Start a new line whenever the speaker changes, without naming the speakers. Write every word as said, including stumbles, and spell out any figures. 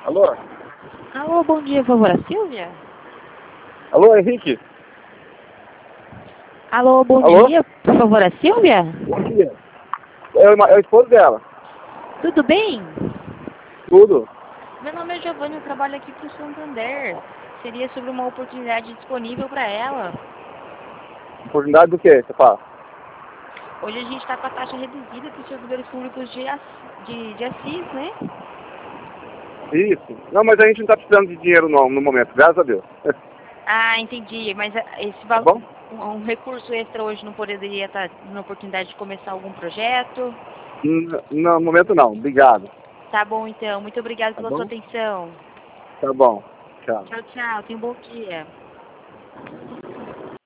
Alô?
Alô, bom dia, por favor, a Silvia?
Alô, Henrique?
Alô, bom
Alô?
dia, por favor, a Silvia?
Bom dia. É o é o esposo dela.
Tudo bem?
Tudo.
Meu nome é Giovanni, eu trabalho aqui para o Santander. Seria sobre uma oportunidade disponível para ela.
Oportunidade do quê, você fala?
Hoje a gente está com a taxa reduzida para os servidores públicos de, Ass- de, de Assis, né?
Isso. Não, mas a gente não tá precisando de dinheiro não, no momento, graças a Deus.
Ah, entendi. Mas ah, esse
Tá
valor,
bom?
um, um recurso extra hoje não poderia estar na oportunidade de começar algum projeto?
N- No momento não. Obrigado.
Tá bom, então. Muito obrigada
Tá
pela sua
bom?
atenção.
Tá bom. Tchau.
Tchau, tchau. Tenha um bom dia.